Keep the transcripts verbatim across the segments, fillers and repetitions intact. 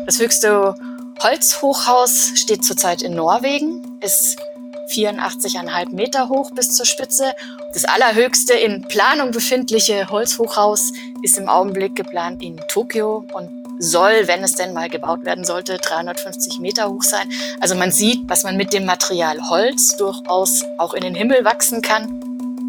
Das höchste Holzhochhaus steht zurzeit in Norwegen, ist vierundachtzig Komma fünf Meter hoch bis zur Spitze. Das allerhöchste in Planung befindliche Holzhochhaus ist im Augenblick geplant in Tokio und soll, wenn es denn mal gebaut werden sollte, dreihundertfünfzig Meter hoch sein. Also man sieht, was man mit dem Material Holz durchaus auch in den Himmel wachsen kann.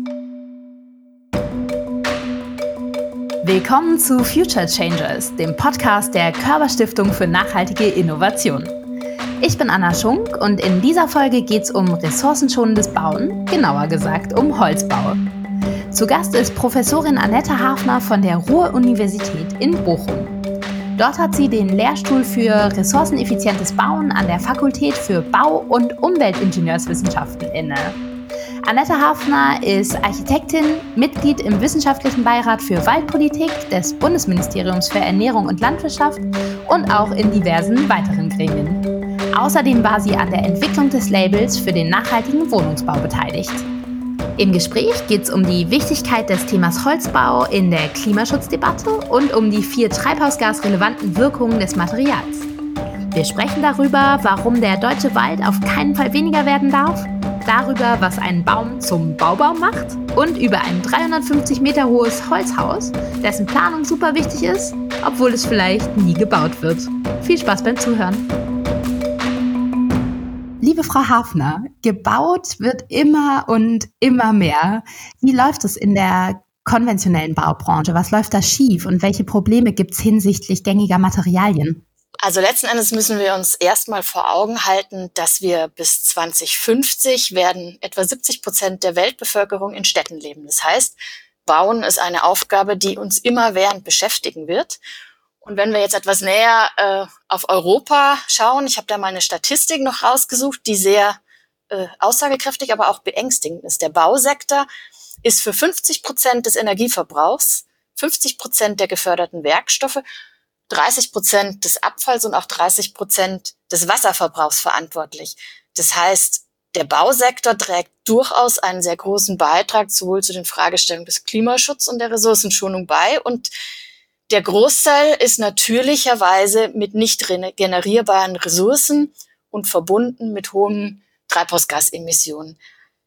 Willkommen zu Future Changers, dem Podcast der Körber Stiftung für nachhaltige Innovation. Ich bin Anna Schunk und in dieser Folge geht es um ressourcenschonendes Bauen, genauer gesagt um Holzbau. Zu Gast ist Professorin Annette Hafner von der Ruhr-Universität in Bochum. Dort hat sie den Lehrstuhl für ressourceneffizientes Bauen an der Fakultät für Bau- und Umweltingenieurswissenschaften inne. Annette Hafner ist Architektin, Mitglied im Wissenschaftlichen Beirat für Waldpolitik des Bundesministeriums für Ernährung und Landwirtschaft und auch in diversen weiteren Gremien. Außerdem war sie an der Entwicklung des Labels für den nachhaltigen Wohnungsbau beteiligt. Im Gespräch geht es um die Wichtigkeit des Themas Holzbau in der Klimaschutzdebatte und um die vier treibhausgasrelevanten Wirkungen des Materials. Wir sprechen darüber, warum der deutsche Wald auf keinen Fall weniger werden darf, darüber, was einen Baum zum Baubaum macht und über ein dreihundertfünfzig Meter hohes Holzhaus, dessen Planung super wichtig ist, obwohl es vielleicht nie gebaut wird. Viel Spaß beim Zuhören. Liebe Frau Hafner, gebaut wird immer und immer mehr. Wie läuft es in der konventionellen Baubranche? Was läuft da schief und welche Probleme gibt es hinsichtlich gängiger Materialien? Also letzten Endes müssen wir uns erstmal vor Augen halten, dass wir bis zwanzig fünfzig werden etwa siebzig Prozent der Weltbevölkerung in Städten leben. Das heißt, Bauen ist eine Aufgabe, die uns immerwährend beschäftigen wird. Und wenn wir jetzt etwas näher äh, auf Europa schauen, ich habe da mal eine Statistik noch rausgesucht, die sehr äh, aussagekräftig, aber auch beängstigend ist. Der Bausektor ist für fünfzig Prozent des Energieverbrauchs, fünfzig Prozent der geförderten Werkstoffe, dreißig Prozent des Abfalls und auch dreißig Prozent des Wasserverbrauchs verantwortlich. Das heißt, der Bausektor trägt durchaus einen sehr großen Beitrag sowohl zu den Fragestellungen des Klimaschutzes und der Ressourcenschonung bei. Und der Großteil ist natürlicherweise mit nicht generierbaren Ressourcen und verbunden mit hohen Treibhausgasemissionen.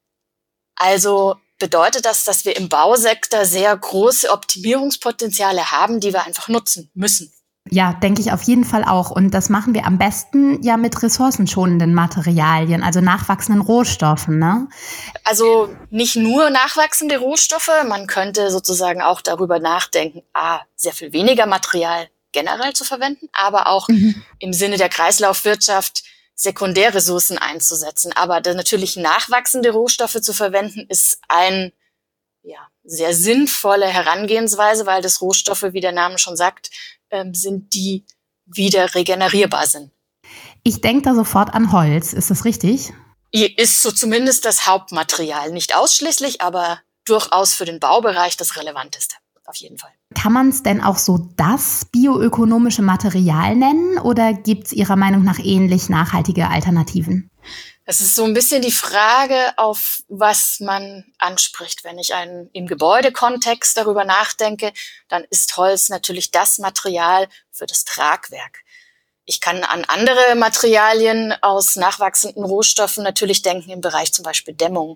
Also bedeutet das, dass wir im Bausektor sehr große Optimierungspotenziale haben, die wir einfach nutzen müssen. Ja, denke ich auf jeden Fall auch. Und das machen wir am besten ja mit ressourcenschonenden Materialien, also nachwachsenden Rohstoffen, ne? Also nicht nur nachwachsende Rohstoffe, man könnte sozusagen auch darüber nachdenken, a, sehr viel weniger Material generell zu verwenden, aber auch mhm. im Sinne der Kreislaufwirtschaft Sekundärressourcen einzusetzen. Aber natürlich nachwachsende Rohstoffe zu verwenden, ist ein ja sehr sinnvolle Herangehensweise, weil das Rohstoffe, wie der Name schon sagt, sind, die wieder regenerierbar sind. Ich denke da sofort an Holz, ist das richtig? Ist so zumindest das Hauptmaterial. Nicht ausschließlich, aber durchaus für den Baubereich das Relevanteste, auf jeden Fall. Kann man es denn auch so das bioökonomische Material nennen oder gibt es Ihrer Meinung nach ähnlich nachhaltige Alternativen? Es ist so ein bisschen die Frage, auf was man anspricht. Wenn ich einen, im Gebäudekontext darüber nachdenke, dann ist Holz natürlich das Material für das Tragwerk. Ich kann an andere Materialien aus nachwachsenden Rohstoffen natürlich denken im Bereich zum Beispiel Dämmung.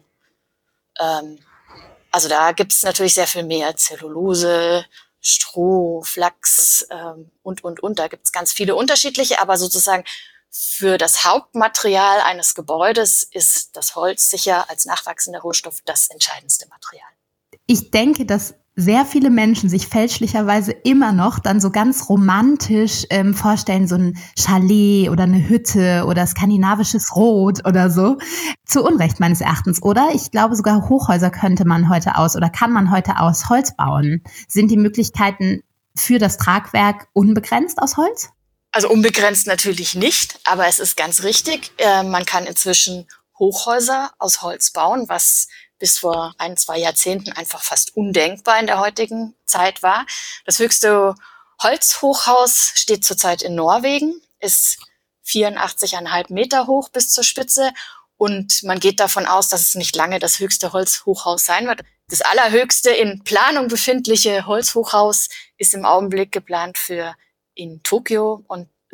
Ähm, also da gibt es natürlich sehr viel mehr. Zellulose, Stroh, Flachs ähm, und, und, und. Da gibt es ganz viele unterschiedliche, aber sozusagen für das Hauptmaterial eines Gebäudes ist das Holz sicher als nachwachsender Rohstoff das entscheidendste Material. Ich denke, dass sehr viele Menschen sich fälschlicherweise immer noch dann so ganz romantisch ähm, vorstellen, so ein Chalet oder eine Hütte oder skandinavisches Rot oder so. Zu Unrecht meines Erachtens, oder? Ich glaube, sogar Hochhäuser könnte man heute aus oder kann man heute aus Holz bauen. Sind die Möglichkeiten für das Tragwerk unbegrenzt aus Holz? Also unbegrenzt natürlich nicht, aber es ist ganz richtig. Äh, man kann inzwischen Hochhäuser aus Holz bauen, was bis vor ein, zwei Jahrzehnten einfach fast undenkbar in der heutigen Zeit war. Das höchste Holzhochhaus steht zurzeit in Norwegen, ist vierundachtzig Komma fünf Meter hoch bis zur Spitze und man geht davon aus, dass es nicht lange das höchste Holzhochhaus sein wird. Das allerhöchste in Planung befindliche Holzhochhaus ist im Augenblick geplant für in Tokio und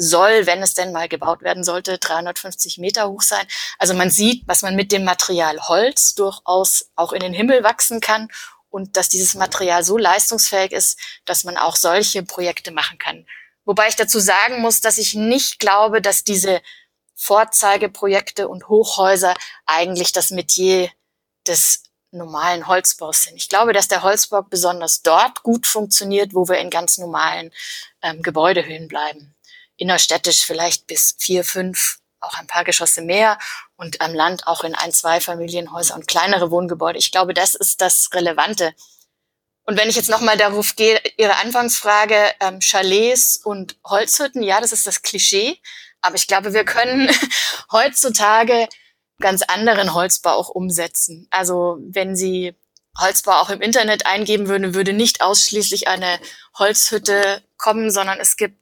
soll, wenn es denn mal gebaut werden sollte, dreihundertfünfzig Meter hoch sein. Also man sieht, was man mit dem Material Holz durchaus auch in den Himmel wachsen kann und dass dieses Material so leistungsfähig ist, dass man auch solche Projekte machen kann. Wobei ich dazu sagen muss, dass ich nicht glaube, dass diese Vorzeigeprojekte und Hochhäuser eigentlich das Metier des normalen Holzbaus sind. Ich glaube, dass der Holzbau besonders dort gut funktioniert, wo wir in ganz normalen ähm, Gebäudehöhen bleiben. Innerstädtisch vielleicht bis vier, fünf, auch ein paar Geschosse mehr und am Land auch in ein, zwei Familienhäuser und kleinere Wohngebäude. Ich glaube, das ist das Relevante. Und wenn ich jetzt nochmal darauf gehe, Ihre Anfangsfrage, ähm, Chalets und Holzhütten, ja, das ist das Klischee. Aber ich glaube, wir können heutzutage ganz anderen Holzbau auch umsetzen. Also wenn Sie Holzbau auch im Internet eingeben würden, würde nicht ausschließlich eine Holzhütte kommen, sondern es gibt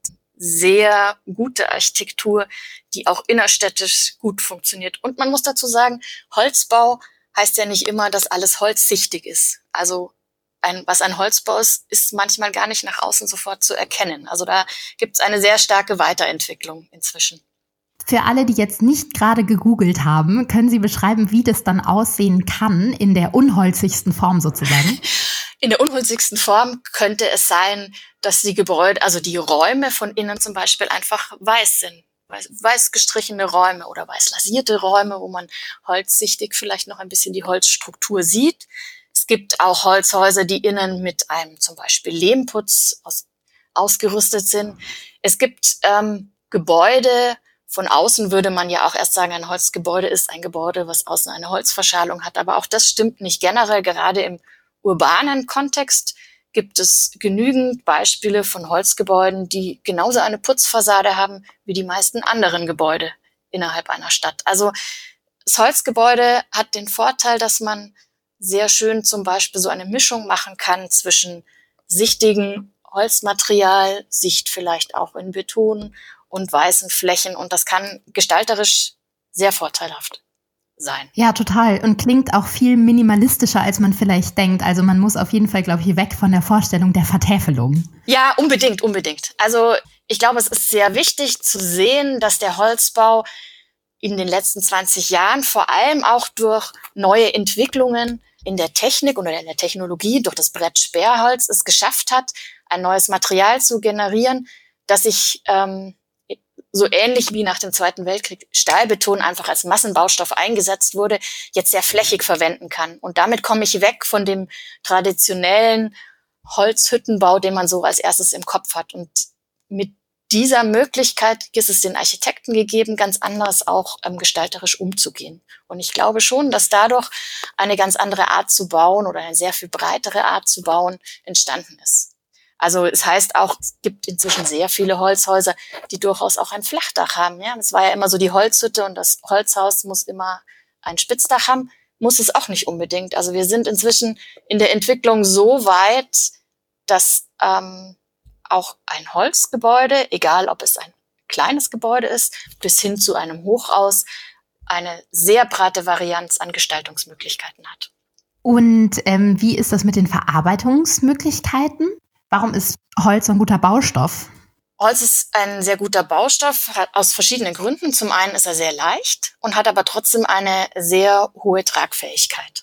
sehr gute Architektur, die auch innerstädtisch gut funktioniert. Und man muss dazu sagen, Holzbau heißt ja nicht immer, dass alles holzsichtig ist. Also ein, was ein Holzbau ist, ist manchmal gar nicht nach außen sofort zu erkennen. Also da gibt es eine sehr starke Weiterentwicklung inzwischen. Für alle, die jetzt nicht gerade gegoogelt haben, können Sie beschreiben, wie das dann aussehen kann in der unholzigsten Form sozusagen? In der unholzigsten Form könnte es sein, dass die Gebäude, also die Räume von innen zum Beispiel einfach weiß sind. Weiß, weiß gestrichene Räume oder weiß lasierte Räume, wo man holzsichtig vielleicht noch ein bisschen die Holzstruktur sieht. Es gibt auch Holzhäuser, die innen mit einem zum Beispiel Lehmputz aus, ausgerüstet sind. Es gibt ähm, Gebäude, von außen würde man ja auch erst sagen, ein Holzgebäude ist ein Gebäude, was außen eine Holzverschalung hat. Aber auch das stimmt nicht generell. Gerade im urbanen Kontext gibt es genügend Beispiele von Holzgebäuden, die genauso eine Putzfassade haben wie die meisten anderen Gebäude innerhalb einer Stadt. Also das Holzgebäude hat den Vorteil, dass man sehr schön zum Beispiel so eine Mischung machen kann zwischen sichtigem Holzmaterial, Sicht vielleicht auch in Beton und weißen Flächen. Und das kann gestalterisch sehr vorteilhaft sein. Ja, total. Und klingt auch viel minimalistischer, als man vielleicht denkt. Also man muss auf jeden Fall, glaube ich, weg von der Vorstellung der Vertäfelung. Ja, unbedingt, unbedingt. Also ich glaube, es ist sehr wichtig zu sehen, dass der Holzbau in den letzten zwanzig Jahren vor allem auch durch neue Entwicklungen in der Technik oder in der Technologie, durch das Brett-Sperrholz es geschafft hat, ein neues Material zu generieren, das sich ähm, so ähnlich wie nach dem Zweiten Weltkrieg Stahlbeton einfach als Massenbaustoff eingesetzt wurde, jetzt sehr flächig verwenden kann. Und damit komme ich weg von dem traditionellen Holzhüttenbau, den man so als erstes im Kopf hat. Und mit dieser Möglichkeit ist es den Architekten gegeben, ganz anders auch ähm, gestalterisch umzugehen. Und ich glaube schon, dass dadurch eine ganz andere Art zu bauen oder eine sehr viel breitere Art zu bauen entstanden ist. Also es heißt auch, es gibt inzwischen sehr viele Holzhäuser, die durchaus auch ein Flachdach haben. Ja, es war ja immer so die Holzhütte und das Holzhaus muss immer ein Spitzdach haben, muss es auch nicht unbedingt. Also wir sind inzwischen in der Entwicklung so weit, dass ähm, auch ein Holzgebäude, egal ob es ein kleines Gebäude ist, bis hin zu einem Hochhaus, eine sehr breite Varianz an Gestaltungsmöglichkeiten hat. Und ähm, wie ist das mit den Verarbeitungsmöglichkeiten? Warum ist Holz so ein guter Baustoff? Holz ist ein sehr guter Baustoff aus verschiedenen Gründen. Zum einen ist er sehr leicht und hat aber trotzdem eine sehr hohe Tragfähigkeit.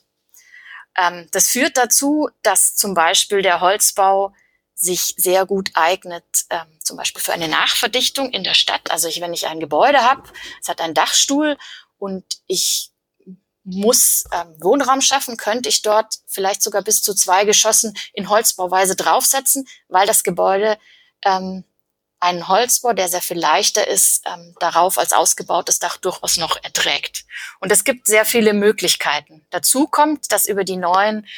Ähm, das führt dazu, dass zum Beispiel der Holzbau sich sehr gut eignet, ähm, zum Beispiel für eine Nachverdichtung in der Stadt. Also ich, wenn ich ein Gebäude habe, es hat einen Dachstuhl und ich muss ähm, Wohnraum schaffen, könnte ich dort vielleicht sogar bis zu zwei Geschossen in Holzbauweise draufsetzen, weil das Gebäude ähm, einen Holzbau, der sehr viel leichter ist, ähm, darauf als ausgebautes Dach durchaus noch erträgt. Und es gibt sehr viele Möglichkeiten. Dazu kommt, dass über die neuen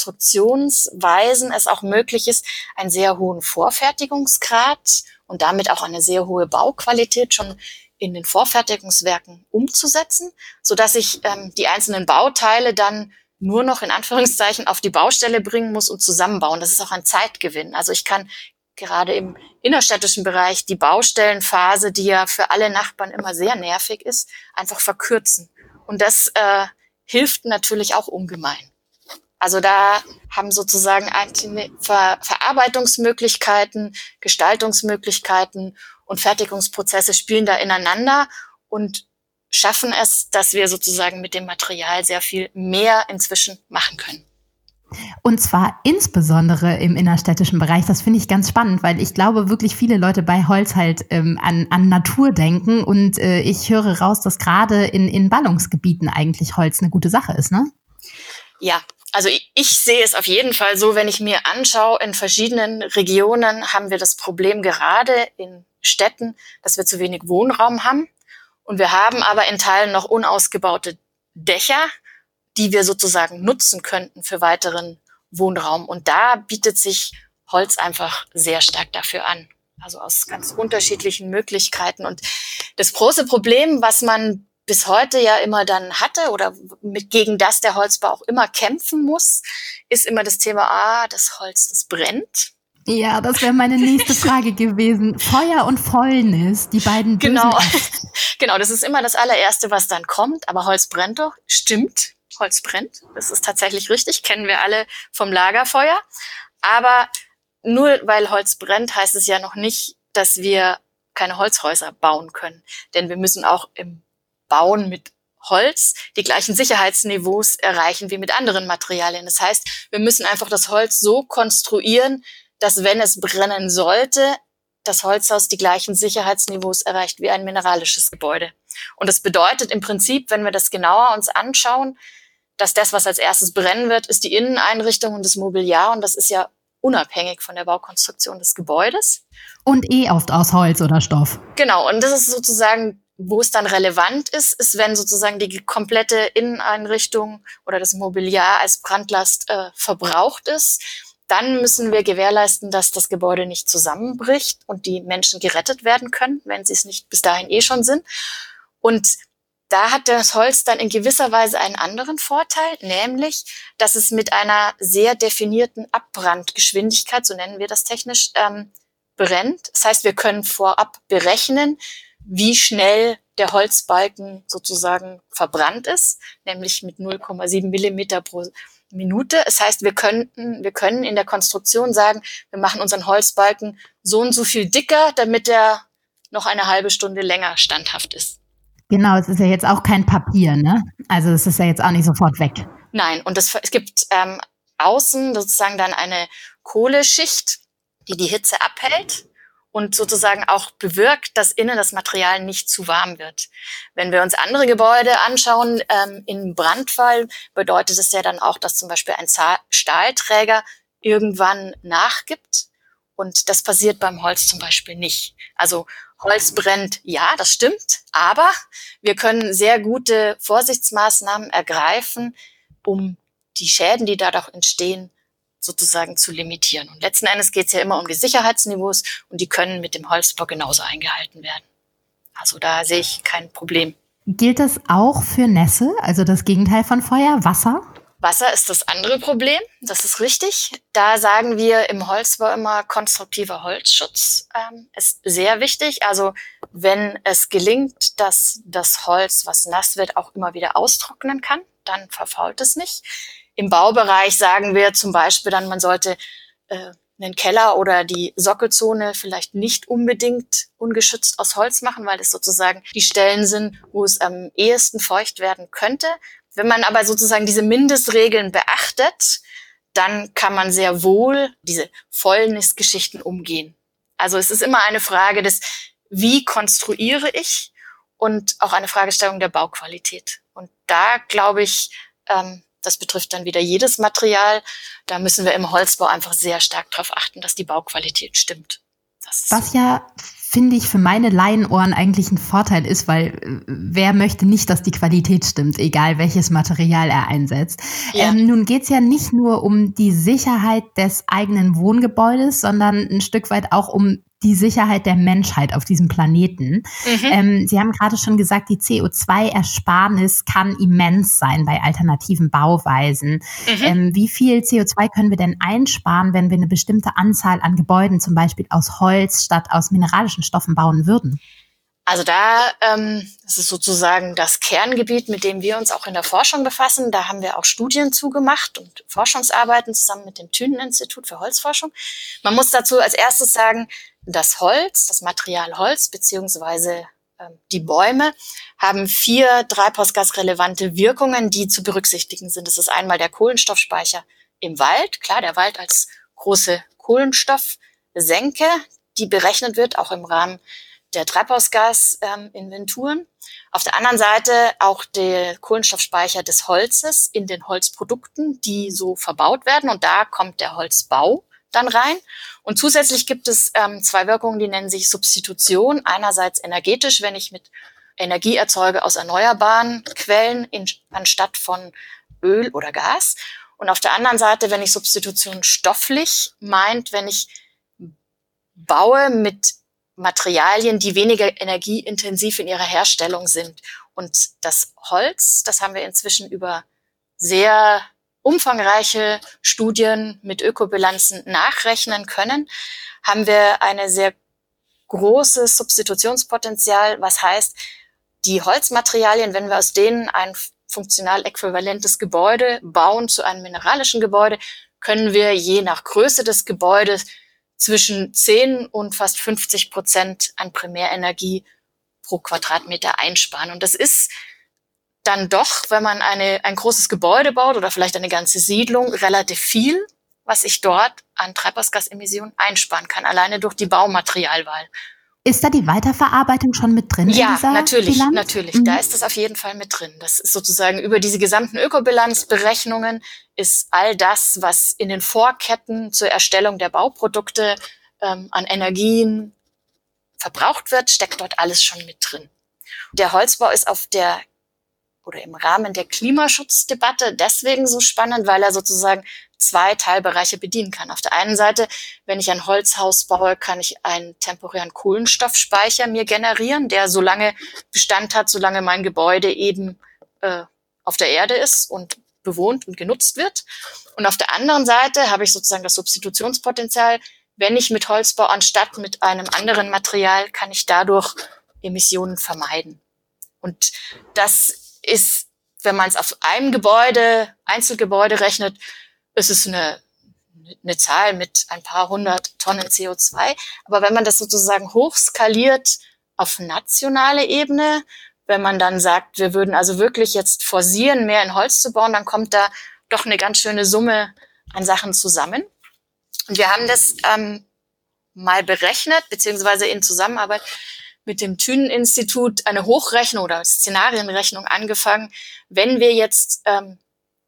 Konstruktionsweisen es auch möglich ist, einen sehr hohen Vorfertigungsgrad und damit auch eine sehr hohe Bauqualität schon in den Vorfertigungswerken umzusetzen, so dass ich ähm, die einzelnen Bauteile dann nur noch in Anführungszeichen auf die Baustelle bringen muss und zusammenbauen. Das ist auch ein Zeitgewinn. Also ich kann gerade im innerstädtischen Bereich die Baustellenphase, die ja für alle Nachbarn immer sehr nervig ist, einfach verkürzen. Und das äh, hilft natürlich auch ungemein. Also da haben sozusagen Ver- Verarbeitungsmöglichkeiten, Gestaltungsmöglichkeiten und Fertigungsprozesse spielen da ineinander und schaffen es, dass wir sozusagen mit dem Material sehr viel mehr inzwischen machen können. Und zwar insbesondere im innerstädtischen Bereich. Das finde ich ganz spannend, weil ich glaube, wirklich viele Leute bei Holz halt ähm, an, an Natur denken. Und äh, ich höre raus, dass gerade in, in Ballungsgebieten eigentlich Holz eine gute Sache ist, ne? Ja, also ich, ich sehe es auf jeden Fall so, wenn ich mir anschaue, in verschiedenen Regionen haben wir das Problem gerade in Städten, dass wir zu wenig Wohnraum haben. Und wir haben aber in Teilen noch unausgebaute Dächer, die wir sozusagen nutzen könnten für weiteren Wohnraum. Und da bietet sich Holz einfach sehr stark dafür an. Also aus ganz unterschiedlichen Möglichkeiten. Und das große Problem, was man bis heute ja immer dann hatte oder mit, gegen das der Holzbau auch immer kämpfen muss, ist immer das Thema, ah, das Holz, das brennt. Ja, das wäre meine nächste Frage gewesen. Feuer und Fäulnis, die beiden bösen Genau. Äste. Genau, das ist immer das allererste, was dann kommt. Aber Holz brennt doch, stimmt. Holz brennt, das ist tatsächlich richtig, kennen wir alle vom Lagerfeuer. Aber nur weil Holz brennt, heißt es ja noch nicht, dass wir keine Holzhäuser bauen können. Denn wir müssen auch im Bauen mit Holz die gleichen Sicherheitsniveaus erreichen wie mit anderen Materialien. Das heißt, wir müssen einfach das Holz so konstruieren, dass, wenn es brennen sollte, das Holzhaus die gleichen Sicherheitsniveaus erreicht wie ein mineralisches Gebäude. Und das bedeutet im Prinzip, wenn wir das genauer uns anschauen, dass das, was als erstes brennen wird, ist die Inneneinrichtung und das Mobiliar. Und das ist ja unabhängig von der Baukonstruktion des Gebäudes. Und eh oft aus Holz oder Stoff. Genau, und das ist sozusagen, wo es dann relevant ist, ist, wenn sozusagen die komplette Inneneinrichtung oder das Mobiliar als Brandlast äh, verbraucht ist. Dann müssen wir gewährleisten, dass das Gebäude nicht zusammenbricht und die Menschen gerettet werden können, wenn sie es nicht bis dahin eh schon sind. Und da hat das Holz dann in gewisser Weise einen anderen Vorteil, nämlich, dass es mit einer sehr definierten Abbrandgeschwindigkeit, so nennen wir das technisch, ähm, brennt. Das heißt, wir können vorab berechnen, wie schnell der Holzbalken sozusagen verbrannt ist, nämlich mit null Komma sieben Millimeter pro Minute. Das heißt, wir könnten, wir können in der Konstruktion sagen, wir machen unseren Holzbalken so und so viel dicker, damit er noch eine halbe Stunde länger standhaft ist. Genau, es ist ja jetzt auch kein Papier, ne? Also es ist ja jetzt auch nicht sofort weg. Nein, und das, es gibt ähm, außen sozusagen dann eine Kohleschicht, die die Hitze abhält und sozusagen auch bewirkt, dass innen das Material nicht zu warm wird. Wenn wir uns andere Gebäude anschauen, ähm, im Brandfall bedeutet es ja dann auch, dass zum Beispiel ein Stahlträger irgendwann nachgibt. Und das passiert beim Holz zum Beispiel nicht. Also Holz brennt, ja, das stimmt, aber wir können sehr gute Vorsichtsmaßnahmen ergreifen, um die Schäden, die dadurch entstehen, sozusagen zu limitieren. Und letzten Endes geht es ja immer um die Sicherheitsniveaus und die können mit dem Holzbau genauso eingehalten werden. Also da sehe ich kein Problem. Gilt das auch für Nässe, also das Gegenteil von Feuer, Wasser? Wasser ist das andere Problem, das ist richtig. Da sagen wir im Holzbau immer, konstruktiver Holzschutz ähm, ist sehr wichtig. Also wenn es gelingt, dass das Holz, was nass wird, auch immer wieder austrocknen kann, dann verfault es nicht. Im Baubereich sagen wir zum Beispiel dann, man sollte äh, einen Keller oder die Sockelzone vielleicht nicht unbedingt ungeschützt aus Holz machen, weil es sozusagen die Stellen sind, wo es am ehesten feucht werden könnte. Wenn man aber sozusagen diese Mindestregeln beachtet, dann kann man sehr wohl diese Fäulnisgeschichten umgehen. Also es ist immer eine Frage des, wie konstruiere ich, und auch eine Fragestellung der Bauqualität. Und da glaube ich, ähm, das betrifft dann wieder jedes Material, da müssen wir im Holzbau einfach sehr stark darauf achten, dass die Bauqualität stimmt. Das ist Was ja, finde ich, für meine Laienohren eigentlich ein Vorteil ist, weil äh, wer möchte nicht, dass die Qualität stimmt, egal welches Material er einsetzt. Ja. Ähm, nun geht es ja nicht nur um die Sicherheit des eigenen Wohngebäudes, sondern ein Stück weit auch um die Sicherheit der Menschheit auf diesem Planeten. Mhm. Ähm, Sie haben gerade schon gesagt, die C O zwei Ersparnis kann immens sein bei alternativen Bauweisen. Mhm. Ähm, wie viel C O zwei können wir denn einsparen, wenn wir eine bestimmte Anzahl an Gebäuden zum Beispiel aus Holz statt aus mineralischen Stoffen bauen würden? Also da, ähm, das ist sozusagen das Kerngebiet, mit dem wir uns auch in der Forschung befassen. Da haben wir auch Studien zugemacht und Forschungsarbeiten zusammen mit dem Thünen-Institut für Holzforschung. Man muss dazu als erstes sagen, das Holz, das Material Holz beziehungsweise ähm, die Bäume haben vier treibhausgasrelevante Wirkungen, die zu berücksichtigen sind. Das ist einmal der Kohlenstoffspeicher im Wald. Klar, der Wald als große Kohlenstoffsenke, die berechnet wird, auch im Rahmen der Treibhausgasinventuren. Ähm, Auf der anderen Seite auch der Kohlenstoffspeicher des Holzes in den Holzprodukten, die so verbaut werden. Und da kommt der Holzbau dann rein. Und zusätzlich gibt es ähm, zwei Wirkungen, die nennen sich Substitution. Einerseits energetisch, wenn ich mit Energie erzeuge aus erneuerbaren Quellen in, anstatt von Öl oder Gas. Und auf der anderen Seite, wenn ich Substitution stofflich meint, wenn ich baue mit Materialien, die weniger energieintensiv in ihrer Herstellung sind. Und das Holz, das haben wir inzwischen über sehr umfangreiche Studien mit Ökobilanzen nachrechnen können, haben wir eine sehr großes Substitutionspotenzial, was heißt, die Holzmaterialien, wenn wir aus denen ein funktional äquivalentes Gebäude bauen zu einem mineralischen Gebäude, können wir je nach Größe des Gebäudes zwischen zehn und fast fünfzig Prozent an Primärenergie pro Quadratmeter einsparen. Und das ist dann doch, wenn man eine, ein großes Gebäude baut oder vielleicht eine ganze Siedlung, relativ viel, was ich dort an Treibhausgasemissionen einsparen kann, alleine durch die Baumaterialwahl. Ist da die Weiterverarbeitung schon mit drin? Ja, in dieser natürlich, Bilanz? natürlich. Mhm. Da ist das auf jeden Fall mit drin. Das ist sozusagen über diese gesamten Ökobilanzberechnungen ist all das, was in den Vorketten zur Erstellung der Bauprodukte ähm, an Energien verbraucht wird, steckt dort alles schon mit drin. Der Holzbau ist auf der oder im Rahmen der Klimaschutzdebatte deswegen so spannend, weil er sozusagen zwei Teilbereiche bedienen kann. Auf der einen Seite, wenn ich ein Holzhaus baue, kann ich einen temporären Kohlenstoffspeicher mir generieren, der so lange Bestand hat, solange mein Gebäude eben äh, auf der Erde ist und bewohnt und genutzt wird. Und auf der anderen Seite habe ich sozusagen das Substitutionspotenzial. Wenn ich mit Holz baue, anstatt mit einem anderen Material, kann ich dadurch Emissionen vermeiden. Und das ist, wenn man es auf einem Gebäude, Einzelgebäude rechnet, ist es eine, eine Zahl mit ein paar hundert Tonnen C O zwei. Aber wenn man das sozusagen hochskaliert auf nationale Ebene, wenn man dann sagt, wir würden also wirklich jetzt forcieren, mehr in Holz zu bauen, dann kommt da doch eine ganz schöne Summe an Sachen zusammen. Und wir haben das ähm, mal berechnet, beziehungsweise in Zusammenarbeit mit dem Thünen-Institut eine Hochrechnung oder Szenarienrechnung angefangen. Wenn wir jetzt ähm,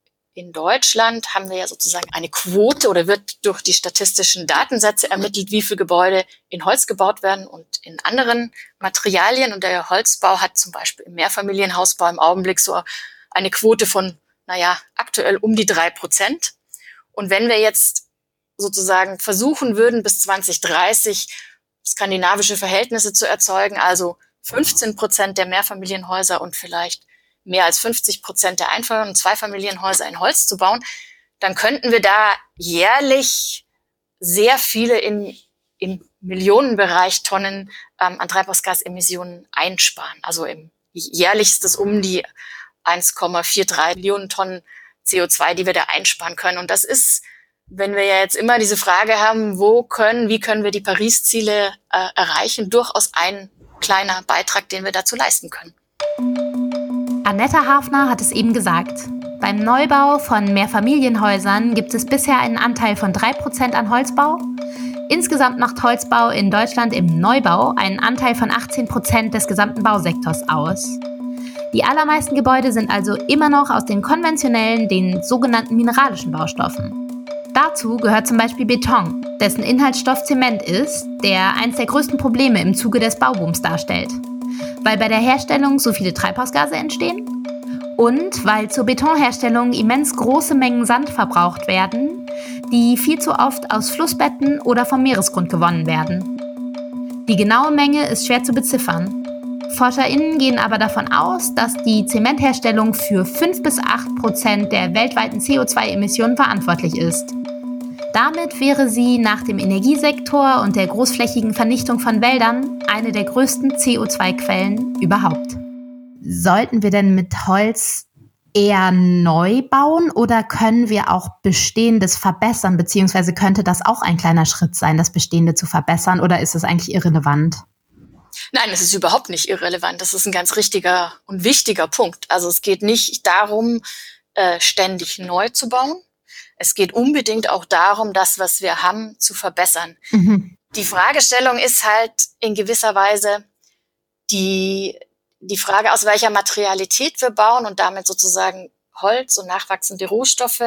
in Deutschland haben wir ja sozusagen eine Quote oder wird durch die statistischen Datensätze ermittelt, wie viele Gebäude in Holz gebaut werden und in anderen Materialien. Und der Holzbau hat zum Beispiel im Mehrfamilienhausbau im Augenblick so eine Quote von, naja, aktuell um die drei Prozent. Und wenn wir jetzt sozusagen versuchen würden, bis zwanzig dreißig skandinavische Verhältnisse zu erzeugen, also fünfzehn Prozent der Mehrfamilienhäuser und vielleicht mehr als fünfzig Prozent der Einfamilien- und Zweifamilienhäuser in Holz zu bauen, dann könnten wir da jährlich sehr viele in, im Millionenbereich Tonnen ähm, an Treibhausgasemissionen einsparen. Also im, jährlich ist das um die eins Komma drei vier Millionen Tonnen C O zwei, die wir da einsparen können. Und das ist, wenn wir ja jetzt immer diese Frage haben, wo können, wie können wir die Paris-Ziele äh, erreichen, durchaus ein kleiner Beitrag, den wir dazu leisten können. Annette Hafner hat es eben gesagt. Beim Neubau von Mehrfamilienhäusern gibt es bisher einen Anteil von drei Prozent an Holzbau. Insgesamt macht Holzbau in Deutschland im Neubau einen Anteil von achtzehn Prozent des gesamten Bausektors aus. Die allermeisten Gebäude sind also immer noch aus den konventionellen, den sogenannten mineralischen Baustoffen. Dazu gehört zum Beispiel Beton, dessen Inhaltsstoff Zement ist, der eines der größten Probleme im Zuge des Baubooms darstellt. Weil bei der Herstellung so viele Treibhausgase entstehen und weil zur Betonherstellung immens große Mengen Sand verbraucht werden, die viel zu oft aus Flussbetten oder vom Meeresgrund gewonnen werden. Die genaue Menge ist schwer zu beziffern. ForscherInnen gehen aber davon aus, dass die Zementherstellung für fünf bis acht Prozent der weltweiten C O zwei Emissionen verantwortlich ist. Damit wäre sie nach dem Energiesektor und der großflächigen Vernichtung von Wäldern eine der größten C O zwei Quellen überhaupt. Sollten wir denn mit Holz eher neu bauen oder können wir auch Bestehendes verbessern, beziehungsweise könnte das auch ein kleiner Schritt sein, das Bestehende zu verbessern, oder ist es eigentlich irrelevant? Nein, es ist überhaupt nicht irrelevant. Das ist ein ganz richtiger und wichtiger Punkt. Also es geht nicht darum, äh, ständig neu zu bauen. Es geht unbedingt auch darum, das, was wir haben, zu verbessern. Mhm. Die Fragestellung ist halt in gewisser Weise die Die Frage, aus welcher Materialität wir bauen und damit sozusagen Holz und nachwachsende Rohstoffe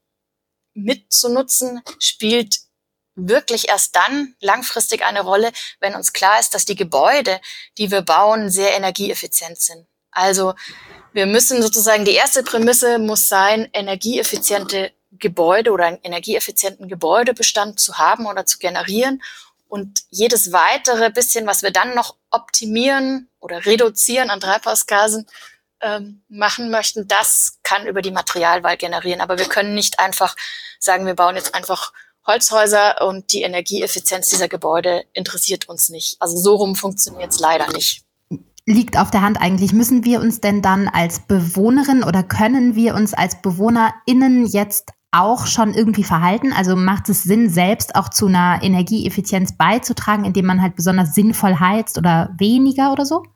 mitzunutzen, spielt wirklich erst dann langfristig eine Rolle, wenn uns klar ist, dass die Gebäude, die wir bauen, sehr energieeffizient sind. Also wir müssen sozusagen, die erste Prämisse muss sein, energieeffiziente Gebäude oder einen energieeffizienten Gebäudebestand zu haben oder zu generieren. Und jedes weitere bisschen, was wir dann noch optimieren oder reduzieren an Treibhausgasen ähm, machen möchten, das kann über die Materialwahl generieren. Aber wir können nicht einfach sagen, wir bauen jetzt einfach Holzhäuser und die Energieeffizienz dieser Gebäude interessiert uns nicht. Also so rum funktioniert es leider nicht. Liegt auf der Hand eigentlich. Müssen wir uns denn dann als Bewohnerin oder können wir uns als BewohnerInnen jetzt auch schon irgendwie verhalten? Also macht es Sinn, selbst auch zu einer Energieeffizienz beizutragen, indem man halt besonders sinnvoll heizt oder weniger oder so?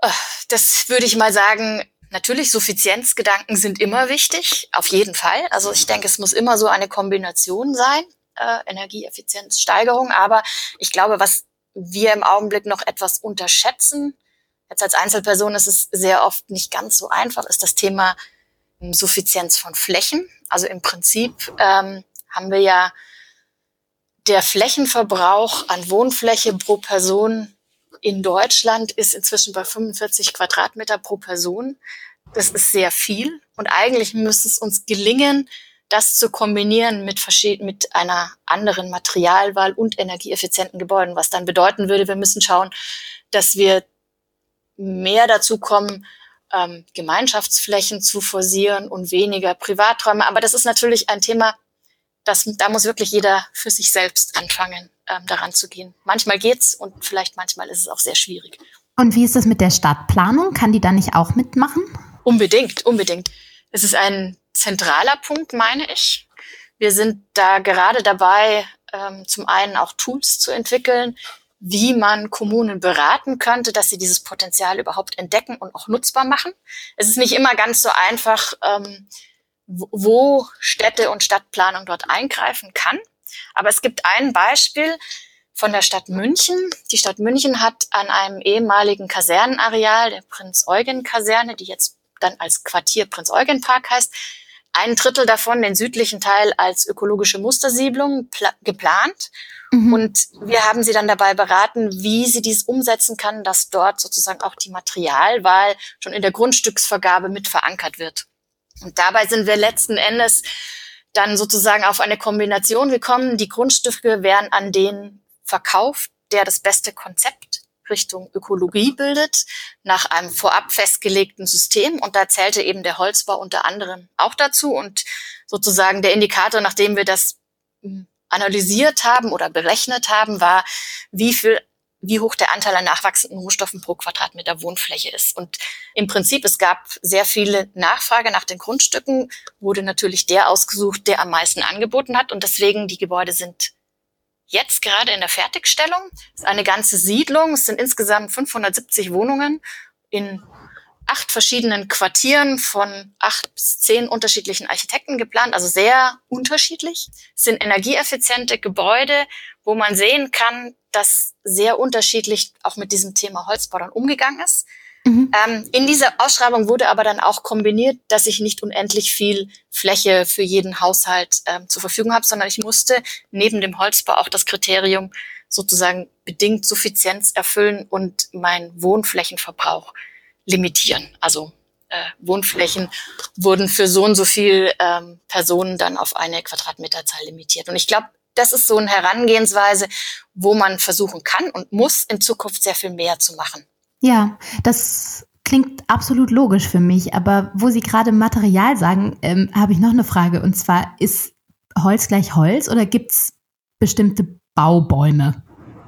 Das würde ich mal sagen, natürlich, Suffizienzgedanken sind immer wichtig, auf jeden Fall. Also ich denke, es muss immer so eine Kombination sein, äh, Energieeffizienzsteigerung. Aber ich glaube, was wir im Augenblick noch etwas unterschätzen, jetzt als Einzelperson ist es sehr oft nicht ganz so einfach, ist das Thema Suffizienz von Flächen. Also im Prinzip ähm, haben wir ja der Flächenverbrauch an Wohnfläche pro Person in Deutschland ist inzwischen bei fünfundvierzig Quadratmeter pro Person. Das ist sehr viel. Und eigentlich müsste es uns gelingen, das zu kombinieren mit, verschied- mit einer anderen Materialwahl und energieeffizienten Gebäuden, was dann bedeuten würde, wir müssen schauen, dass wir mehr dazu kommen, ähm, Gemeinschaftsflächen zu forcieren und weniger Privaträume. Aber das ist natürlich ein Thema, das, da muss wirklich jeder für sich selbst anfangen, ähm, daran zu gehen. Manchmal geht's und vielleicht manchmal ist es auch sehr schwierig. Und wie ist das mit der Stadtplanung? Kann die da nicht auch mitmachen? Unbedingt, unbedingt. Es ist ein zentraler Punkt, meine ich. Wir sind da gerade dabei, ähm, zum einen auch Tools zu entwickeln, wie man Kommunen beraten könnte, dass sie dieses Potenzial überhaupt entdecken und auch nutzbar machen. Es ist nicht immer ganz so einfach, ähm, wo Städte und Stadtplanung dort eingreifen kann. Aber es gibt ein Beispiel von der Stadt München. Die Stadt München hat an einem ehemaligen Kasernenareal, der Prinz-Eugen-Kaserne, die jetzt dann als Quartier Prinz-Eugen-Park heißt, ein Drittel davon, den südlichen Teil, als ökologische Mustersiedlung pla- geplant. Mhm. Und wir haben sie dann dabei beraten, wie sie dies umsetzen kann, dass dort sozusagen auch die Materialwahl schon in der Grundstücksvergabe mit verankert wird. Und dabei sind wir letzten Endes dann sozusagen auf eine Kombination gekommen. Die Grundstücke werden an den verkauft, der das beste Konzept Richtung Ökologie bildet, nach einem vorab festgelegten System. Und da zählte eben der Holzbau unter anderem auch dazu. Und sozusagen der Indikator, nachdem wir das analysiert haben oder berechnet haben, war, wie viel, wie hoch der Anteil an nachwachsenden Rohstoffen pro Quadratmeter Wohnfläche ist. Und im Prinzip, es gab sehr viele Nachfrage nach den Grundstücken, wurde natürlich der ausgesucht, der am meisten angeboten hat. Und deswegen, die Gebäude sind jetzt gerade in der Fertigstellung. Es ist eine ganze Siedlung. Es sind insgesamt fünfhundertsiebzig Wohnungen in acht verschiedenen Quartieren von acht bis zehn unterschiedlichen Architekten geplant, also sehr unterschiedlich. Es sind energieeffiziente Gebäude, wo man sehen kann, dass sehr unterschiedlich auch mit diesem Thema Holzbau dann umgegangen ist. Mhm. Ähm, in dieser Ausschreibung wurde aber dann auch kombiniert, dass ich nicht unendlich viel Fläche für jeden Haushalt ähm, zur Verfügung habe, sondern ich musste neben dem Holzbau auch das Kriterium sozusagen bedingt Suffizienz erfüllen und meinen Wohnflächenverbrauch limitieren. Also äh, Wohnflächen wurden für so und so viel ähm, Personen dann auf eine Quadratmeterzahl limitiert. Und ich glaube, das ist so eine Herangehensweise, wo man versuchen kann und muss, in Zukunft sehr viel mehr zu machen. Ja, das klingt absolut logisch für mich. Aber wo Sie gerade Material sagen, ähm, habe ich noch eine Frage. Und zwar, ist Holz gleich Holz oder gibt es bestimmte Baubäume?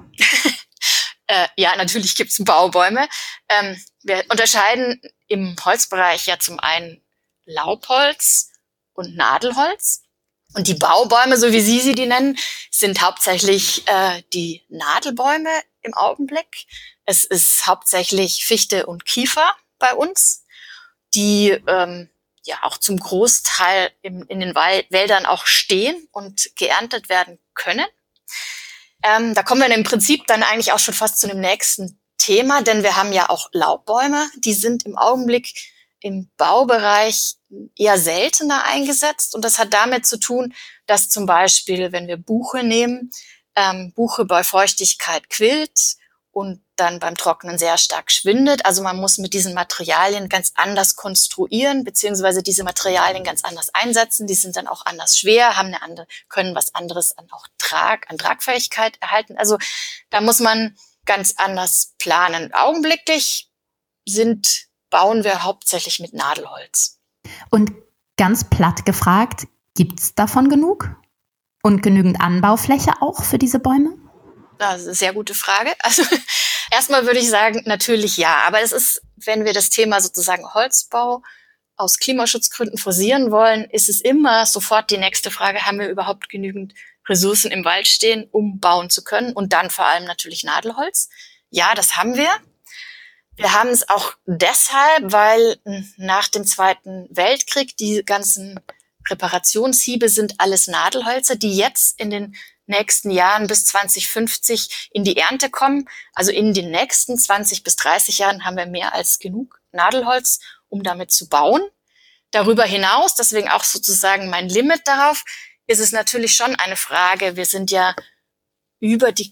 äh, ja, natürlich gibt es Baubäume. Ähm, wir unterscheiden im Holzbereich ja zum einen Laubholz und Nadelholz. Und die Baubäume, so wie Sie sie die nennen, sind hauptsächlich äh, die Nadelbäume im Augenblick. Es ist hauptsächlich Fichte und Kiefer bei uns, die ähm, ja auch zum Großteil im, in den Wald, Wäldern auch stehen und geerntet werden können. Ähm, da kommen wir im Prinzip dann eigentlich auch schon fast zu dem nächsten Thema, denn wir haben ja auch Laubbäume, die sind im Augenblick im Baubereich eher seltener eingesetzt. Und das hat damit zu tun, dass zum Beispiel, wenn wir Buche nehmen, ähm, Buche bei Feuchtigkeit quillt und dann beim Trocknen sehr stark schwindet. Also man muss mit diesen Materialien ganz anders konstruieren, beziehungsweise diese Materialien ganz anders einsetzen. Die sind dann auch anders schwer, haben eine andere, können was anderes an auch Trag, an Tragfähigkeit erhalten. Also da muss man ganz anders planen. Augenblicklich sind, bauen wir hauptsächlich mit Nadelholz. Und ganz platt gefragt, gibt es davon genug? Und genügend Anbaufläche auch für diese Bäume? Das ist eine sehr gute Frage. Also erstmal würde ich sagen, natürlich ja. Aber es ist, wenn wir das Thema sozusagen Holzbau aus Klimaschutzgründen forcieren wollen, ist es immer sofort die nächste Frage, haben wir überhaupt genügend Ressourcen im Wald stehen, um bauen zu können? Und dann vor allem natürlich Nadelholz. Ja, das haben wir. Wir haben es auch deshalb, weil nach dem Zweiten Weltkrieg die ganzen Reparationshiebe sind alles Nadelhölzer, die jetzt in den nächsten Jahren bis zwanzig fünfzig in die Ernte kommen. Also in den nächsten zwanzig bis dreißig Jahren haben wir mehr als genug Nadelholz, um damit zu bauen. Darüber hinaus, deswegen auch sozusagen mein Limit darauf, ist es natürlich schon eine Frage. Wir sind ja über die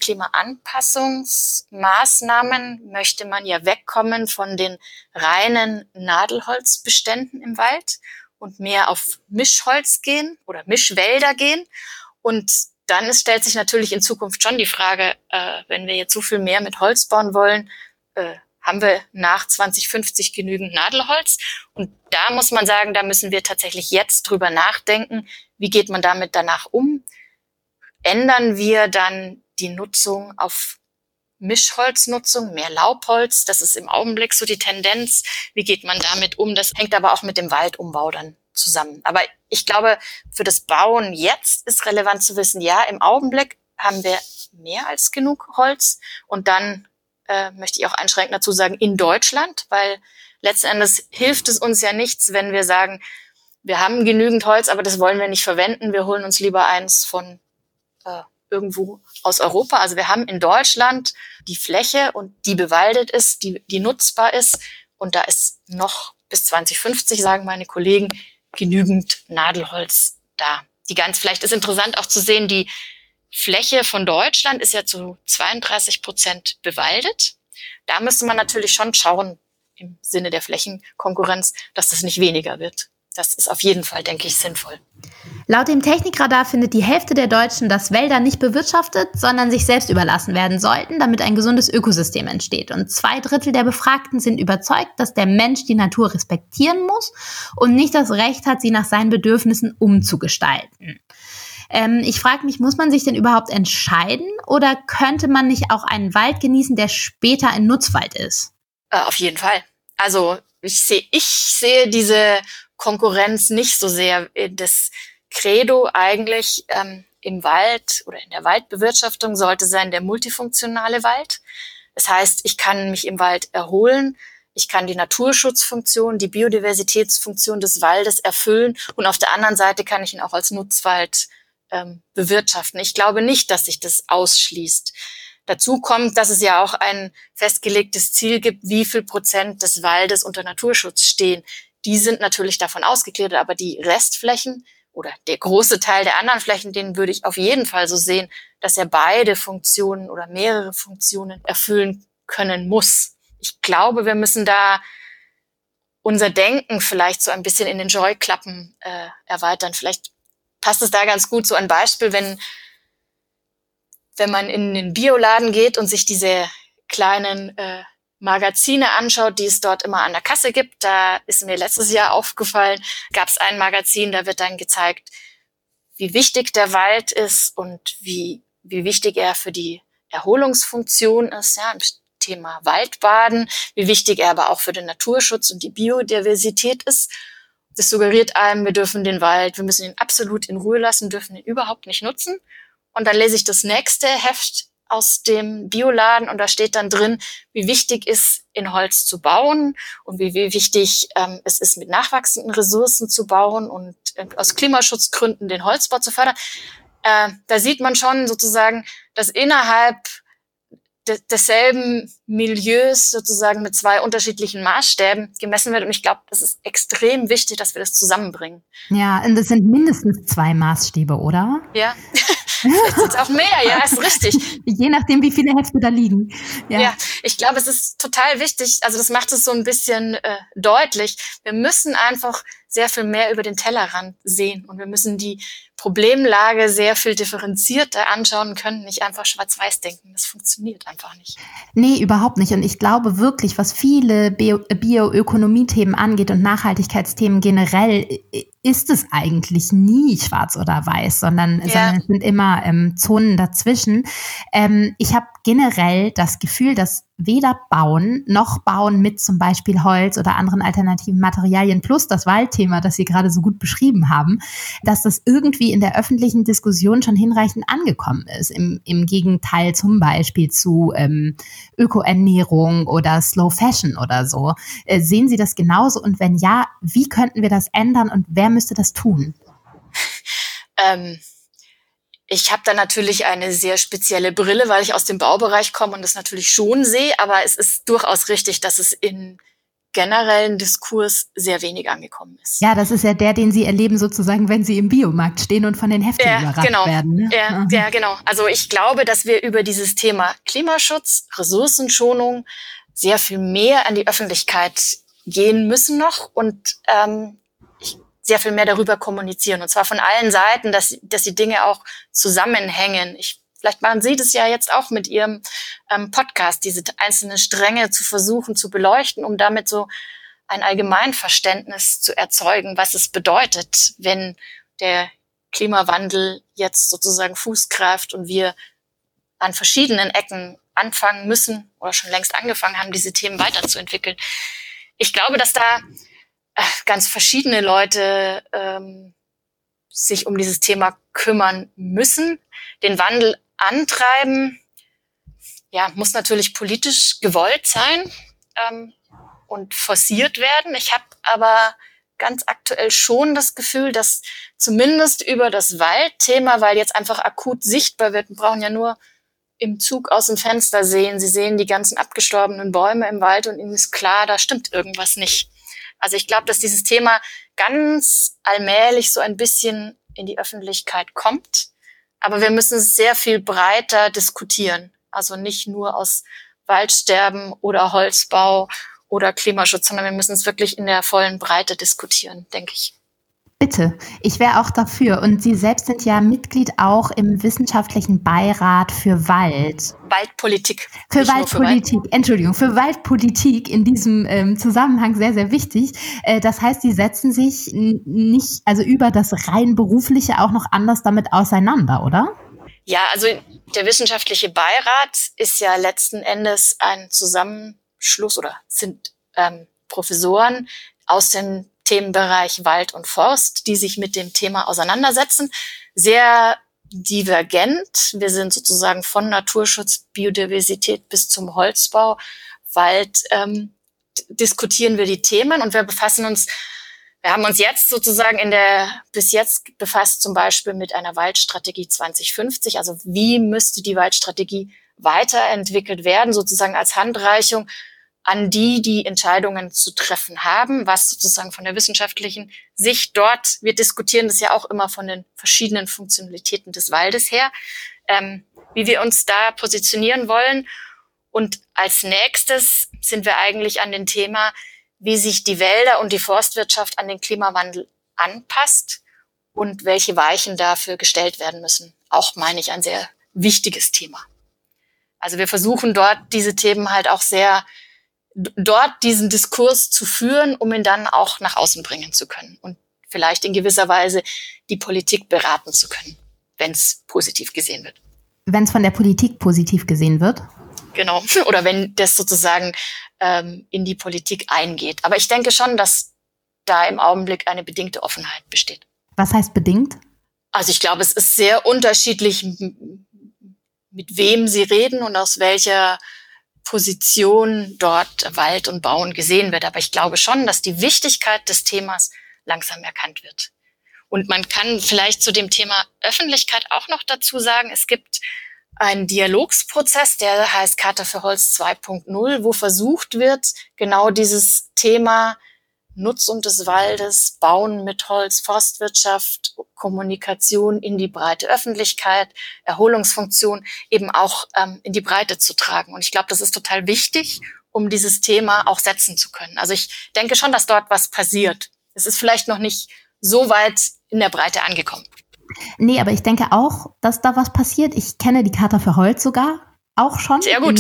Klimaanpassungsmaßnahmen möchte man ja wegkommen von den reinen Nadelholzbeständen im Wald und mehr auf Mischholz gehen oder Mischwälder gehen. Und dann ist, stellt sich natürlich in Zukunft schon die Frage, äh, wenn wir jetzt so viel mehr mit Holz bauen wollen, äh, haben wir nach zwanzig fünfzig genügend Nadelholz? Und da muss man sagen, da müssen wir tatsächlich jetzt drüber nachdenken, wie geht man damit danach um? Ändern wir dann die Nutzung auf Mischholznutzung, mehr Laubholz? Das ist im Augenblick so die Tendenz. Wie geht man damit um? Das hängt aber auch mit dem Waldumbau dann zusammen. Aber ich glaube, für das Bauen jetzt ist relevant zu wissen, ja, im Augenblick haben wir mehr als genug Holz. Und dann äh, möchte ich auch einschränkend dazu sagen, in Deutschland, weil letzten Endes hilft es uns ja nichts, wenn wir sagen, wir haben genügend Holz, aber das wollen wir nicht verwenden. Wir holen uns lieber eins von äh, irgendwo aus Europa. Also wir haben in Deutschland die Fläche und die bewaldet ist, die, die nutzbar ist. Und da ist noch bis zwanzig fünfzig, sagen meine Kollegen, genügend Nadelholz da. Die ganz, vielleicht ist interessant auch zu sehen, die Fläche von Deutschland ist ja zu zweiunddreißig Prozent bewaldet. Da müsste man natürlich schon schauen, im Sinne der Flächenkonkurrenz, dass das nicht weniger wird. Das ist auf jeden Fall, denke ich, sinnvoll. Laut dem Technikradar findet die Hälfte der Deutschen, dass Wälder nicht bewirtschaftet, sondern sich selbst überlassen werden sollten, damit ein gesundes Ökosystem entsteht. Und zwei Drittel der Befragten sind überzeugt, dass der Mensch die Natur respektieren muss und nicht das Recht hat, sie nach seinen Bedürfnissen umzugestalten. Ähm, ich frage mich, muss man sich denn überhaupt entscheiden oder könnte man nicht auch einen Wald genießen, der später ein Nutzwald ist? Äh, auf jeden Fall. Also ich sehe, ich sehe diese Konkurrenz nicht so sehr. Das Credo eigentlich ähm, im Wald oder in der Waldbewirtschaftung sollte sein der multifunktionale Wald. Das heißt, ich kann mich im Wald erholen, ich kann die Naturschutzfunktion, die Biodiversitätsfunktion des Waldes erfüllen und auf der anderen Seite kann ich ihn auch als Nutzwald ähm, bewirtschaften. Ich glaube nicht, dass sich das ausschließt. Dazu kommt, dass es ja auch ein festgelegtes Ziel gibt, wie viel Prozent des Waldes unter Naturschutz stehen. Die sind natürlich davon ausgegliedert, aber die Restflächen oder der große Teil der anderen Flächen, den würde ich auf jeden Fall so sehen, dass er beide Funktionen oder mehrere Funktionen erfüllen können muss. Ich glaube, wir müssen da unser Denken vielleicht so ein bisschen in den Scheuklappen äh, erweitern. Vielleicht passt es da ganz gut so ein Beispiel, wenn wenn man in den Bioladen geht und sich diese kleinen äh, Magazine anschaut, die es dort immer an der Kasse gibt. Da ist mir letztes Jahr aufgefallen, gab es ein Magazin, da wird dann gezeigt, wie wichtig der Wald ist und wie, wie wichtig er für die Erholungsfunktion ist, ja, im Thema Waldbaden, wie wichtig er aber auch für den Naturschutz und die Biodiversität ist. Das suggeriert einem, wir dürfen den Wald, wir müssen ihn absolut in Ruhe lassen, dürfen ihn überhaupt nicht nutzen. Und dann lese ich das nächste Heft aus dem Bioladen und da steht dann drin, wie wichtig ist, in Holz zu bauen und wie, wie wichtig ähm, es ist, mit nachwachsenden Ressourcen zu bauen und äh, aus Klimaschutzgründen den Holzbau zu fördern. Äh, da sieht man schon sozusagen, dass innerhalb de- desselben Milieus sozusagen mit zwei unterschiedlichen Maßstäben gemessen wird. Und ich glaube, das ist extrem wichtig, dass wir das zusammenbringen. Ja, und das sind mindestens zwei Maßstäbe, oder? Ja. Vielleicht sind es auch mehr, ja, ist richtig. Je nachdem, wie viele Hefte da liegen. Ja, ja ich glaube, es ist total wichtig, also das macht es so ein bisschen äh, deutlich. Wir müssen einfach sehr viel mehr über den Tellerrand sehen und wir müssen die Problemlage sehr viel differenzierter anschauen können, nicht einfach schwarz-weiß denken. Das funktioniert einfach nicht. Nee, überhaupt nicht. Und ich glaube wirklich, was viele Bio- Bioökonomie-Themen angeht und Nachhaltigkeitsthemen generell, ist es eigentlich nie schwarz oder weiß, sondern, ja. sondern es sind immer ähm, Zonen dazwischen. Ähm, ich habe generell das Gefühl, dass weder Bauen noch Bauen mit zum Beispiel Holz oder anderen alternativen Materialien plus das Waldthema, das Sie gerade so gut beschrieben haben, dass das irgendwie in der öffentlichen Diskussion schon hinreichend angekommen ist. Im, im Gegenteil zum Beispiel zu ähm, Ökoernährung oder Slow Fashion oder so. Äh, sehen Sie das genauso? Und wenn ja, wie könnten wir das ändern und wer müsste das tun? Ähm Ich habe da natürlich eine sehr spezielle Brille, weil ich aus dem Baubereich komme und das natürlich schon sehe, aber es ist durchaus richtig, dass es in generellen Diskurs sehr wenig angekommen ist. Ja, das ist ja der, den Sie erleben sozusagen, wenn Sie im Biomarkt stehen und von den Heften ja, überrascht genau. werden. Ne? Ja, mhm. ja, genau. Also ich glaube, dass wir über dieses Thema Klimaschutz, Ressourcenschonung sehr viel mehr an die Öffentlichkeit gehen müssen noch und ähm, sehr viel mehr darüber kommunizieren. Und zwar von allen Seiten, dass, dass die Dinge auch zusammenhängen. Ich, vielleicht machen Sie das ja jetzt auch mit Ihrem ähm, Podcast, diese einzelnen Stränge zu versuchen zu beleuchten, um damit so ein Allgemeinverständnis zu erzeugen, was es bedeutet, wenn der Klimawandel jetzt sozusagen Fuß greift und wir an verschiedenen Ecken anfangen müssen oder schon längst angefangen haben, diese Themen weiterzuentwickeln. Ich glaube, dass da ganz verschiedene Leute ähm, sich um dieses Thema kümmern müssen, den Wandel antreiben. Ja, muss natürlich politisch gewollt sein ähm, und forciert werden. Ich habe aber ganz aktuell schon das Gefühl, dass zumindest über das Waldthema, weil jetzt einfach akut sichtbar wird, wir brauchen ja nur im Zug aus dem Fenster sehen, Sie sehen die ganzen abgestorbenen Bäume im Wald und Ihnen ist klar, da stimmt irgendwas nicht. Also ich glaube, dass dieses Thema ganz allmählich so ein bisschen in die Öffentlichkeit kommt. Aber wir müssen es sehr viel breiter diskutieren. Also nicht nur aus Waldsterben oder Holzbau oder Klimaschutz, sondern wir müssen es wirklich in der vollen Breite diskutieren, denke ich. Bitte, ich wäre auch dafür. Und Sie selbst sind ja Mitglied auch im wissenschaftlichen Beirat für Wald. Waldpolitik. Für Waldpolitik, für Wald. Entschuldigung, für Waldpolitik in diesem ähm, Zusammenhang sehr, sehr wichtig. Äh, das heißt, Sie setzen sich n- nicht, also über das rein berufliche auch noch anders damit auseinander, oder? Ja, also der wissenschaftliche Beirat ist ja letzten Endes ein Zusammenschluss oder sind ähm, Professoren aus dem Themenbereich Wald und Forst, die sich mit dem Thema auseinandersetzen. Sehr divergent. Wir sind sozusagen von Naturschutz, Biodiversität bis zum Holzbau, Wald, ähm, diskutieren wir die Themen und wir befassen uns, wir haben uns jetzt sozusagen in der, bis jetzt befasst zum Beispiel mit einer Waldstrategie zwanzig fünfzig. Also wie müsste die Waldstrategie weiterentwickelt werden, sozusagen als Handreichung an die, die Entscheidungen zu treffen haben, was sozusagen von der wissenschaftlichen Sicht dort, wir diskutieren das ja auch immer von den verschiedenen Funktionalitäten des Waldes her, ähm, wie wir uns da positionieren wollen. Und als nächstes sind wir eigentlich an dem Thema, wie sich die Wälder und die Forstwirtschaft an den Klimawandel anpasst und welche Weichen dafür gestellt werden müssen. Auch, meine ich, ein sehr wichtiges Thema. Also wir versuchen dort diese Themen halt auch sehr dort diesen Diskurs zu führen, um ihn dann auch nach außen bringen zu können. Und vielleicht in gewisser Weise die Politik beraten zu können, wenn es positiv gesehen wird. Wenn es von der Politik positiv gesehen wird? Genau, oder wenn das sozusagen ähm, in die Politik eingeht. Aber ich denke schon, dass da im Augenblick eine bedingte Offenheit besteht. Was heißt bedingt? Also ich glaube, es ist sehr unterschiedlich, mit wem Sie reden und aus welcher Position dort Wald und Bauen gesehen wird. Aber ich glaube schon, dass die Wichtigkeit des Themas langsam erkannt wird. Und man kann vielleicht zu dem Thema Öffentlichkeit auch noch dazu sagen, es gibt einen Dialogsprozess, der heißt Charta für Holz zwei Punkt null, wo versucht wird, genau dieses Thema Nutzung des Waldes, Bauen mit Holz, Forstwirtschaft, Kommunikation in die breite Öffentlichkeit, Erholungsfunktion eben auch ähm, in die Breite zu tragen. Und ich glaube, das ist total wichtig, um dieses Thema auch setzen zu können. Also ich denke schon, dass dort was passiert. Es ist vielleicht noch nicht so weit in der Breite angekommen. Nee, aber ich denke auch, dass da was passiert. Ich kenne die Charta für Holz sogar auch schon. Sehr gut.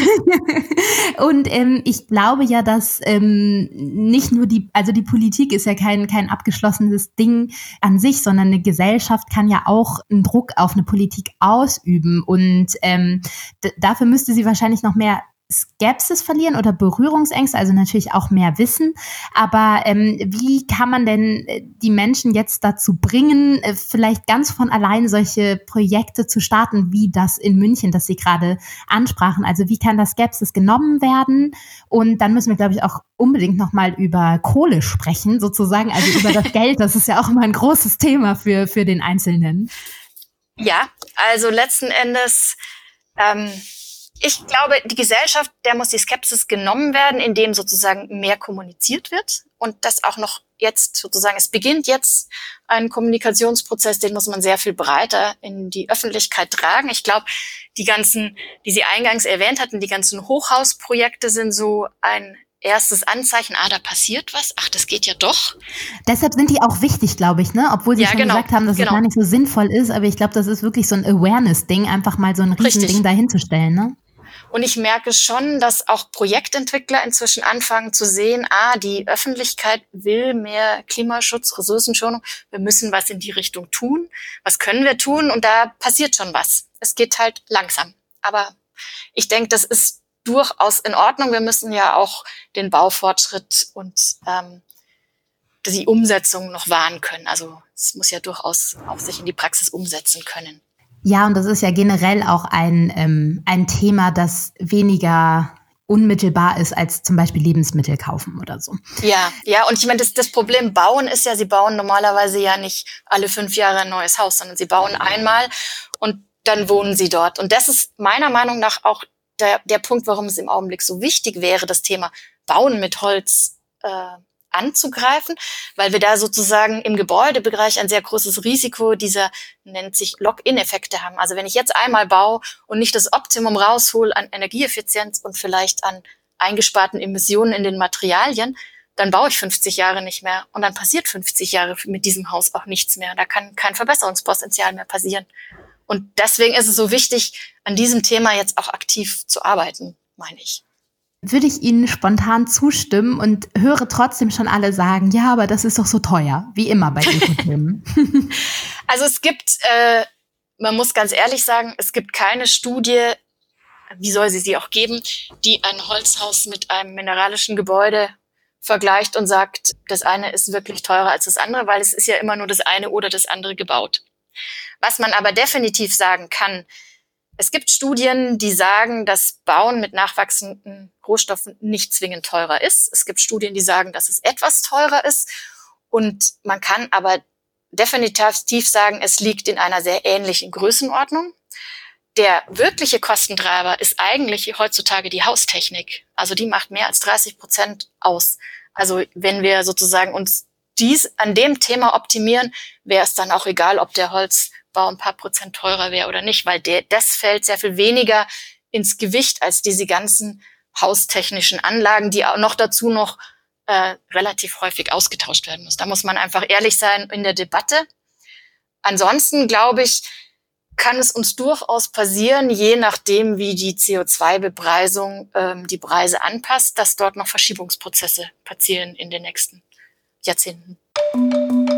Und ähm, ich glaube ja, dass ähm, nicht nur die, also die Politik ist ja kein, kein abgeschlossenes Ding an sich, sondern eine Gesellschaft kann ja auch einen Druck auf eine Politik ausüben. Und ähm, d- dafür müsste sie wahrscheinlich noch mehr Skepsis verlieren oder Berührungsängste, also natürlich auch mehr Wissen. Aber ähm, wie kann man denn die Menschen jetzt dazu bringen, vielleicht ganz von allein solche Projekte zu starten, wie das in München, das Sie gerade ansprachen? Also wie kann das Skepsis genommen werden? Und dann müssen wir, glaube ich, auch unbedingt nochmal über Kohle sprechen, sozusagen, also über das Geld. Das ist ja auch immer ein großes Thema für, für den Einzelnen. Ja, also letzten Endes ähm, ich glaube, die Gesellschaft, der muss die Skepsis genommen werden, indem sozusagen mehr kommuniziert wird und das auch noch jetzt sozusagen, es beginnt jetzt ein Kommunikationsprozess, den muss man sehr viel breiter in die Öffentlichkeit tragen. Ich glaube, die ganzen, die Sie eingangs erwähnt hatten, die ganzen Hochhausprojekte sind so ein erstes Anzeichen, ah, da passiert was, ach, das geht ja doch. Deshalb sind die auch wichtig, glaube ich, ne? Obwohl Sie ja, schon genau, gesagt haben, dass genau. es gar nicht so sinnvoll ist, aber ich glaube, das ist wirklich so ein Awareness-Ding, einfach mal so ein Riesending dahinzustellen, ne? Und ich merke schon, dass auch Projektentwickler inzwischen anfangen zu sehen, ah, die Öffentlichkeit will mehr Klimaschutz, Ressourcenschonung. Wir müssen was in die Richtung tun. Was können wir tun? Und da passiert schon was. Es geht halt langsam. Aber ich denke, das ist durchaus in Ordnung. Wir müssen ja auch den Baufortschritt und ähm, die Umsetzung noch wahren können. Also es muss ja durchaus auch sich in die Praxis umsetzen können. Ja, und das ist ja generell auch ein, ähm, ein Thema, das weniger unmittelbar ist als zum Beispiel Lebensmittel kaufen oder so. Ja, ja, und ich meine, das, das Problem Bauen ist ja, sie bauen normalerweise ja nicht alle fünf Jahre ein neues Haus, sondern sie bauen einmal und dann wohnen sie dort. Und das ist meiner Meinung nach auch der, der Punkt, warum es im Augenblick so wichtig wäre, das Thema Bauen mit Holz äh, anzugreifen, weil wir da sozusagen im Gebäudebereich ein sehr großes Risiko dieser, nennt sich Lock-in-Effekte haben. Also wenn ich jetzt einmal baue und nicht das Optimum raushole an Energieeffizienz und vielleicht an eingesparten Emissionen in den Materialien, dann baue ich fünfzig Jahre nicht mehr und dann passiert fünfzig Jahre mit diesem Haus auch nichts mehr. Da kann kein Verbesserungspotenzial mehr passieren. Und deswegen ist es so wichtig, an diesem Thema jetzt auch aktiv zu arbeiten, meine ich. Würde ich Ihnen spontan zustimmen und höre trotzdem schon alle sagen, ja, aber das ist doch so teuer, wie immer bei Ökothemen. Also es gibt, äh, man muss ganz ehrlich sagen, es gibt keine Studie, wie soll sie sie auch geben, die ein Holzhaus mit einem mineralischen Gebäude vergleicht und sagt, das eine ist wirklich teurer als das andere, weil es ist ja immer nur das eine oder das andere gebaut. Was man aber definitiv sagen kann, es gibt Studien, die sagen, dass Bauen mit nachwachsenden Rohstoffen nicht zwingend teurer ist. Es gibt Studien, die sagen, dass es etwas teurer ist. Und man kann aber definitiv sagen, es liegt in einer sehr ähnlichen Größenordnung. Der wirkliche Kostentreiber ist eigentlich heutzutage die Haustechnik. Also die macht mehr als dreißig Prozent aus. Also wenn wir sozusagen uns dies an dem Thema optimieren, wäre es dann auch egal, ob der Holzbau ein paar Prozent teurer wäre oder nicht, weil der, das fällt sehr viel weniger ins Gewicht als diese ganzen haustechnischen Anlagen, die auch noch dazu noch äh, relativ häufig ausgetauscht werden müssen. Da muss man einfach ehrlich sein in der Debatte. Ansonsten, glaube ich, kann es uns durchaus passieren, je nachdem, wie die C O zwei Bepreisung ähm, die Preise anpasst, dass dort noch Verschiebungsprozesse passieren in den nächsten Jahrzehnten.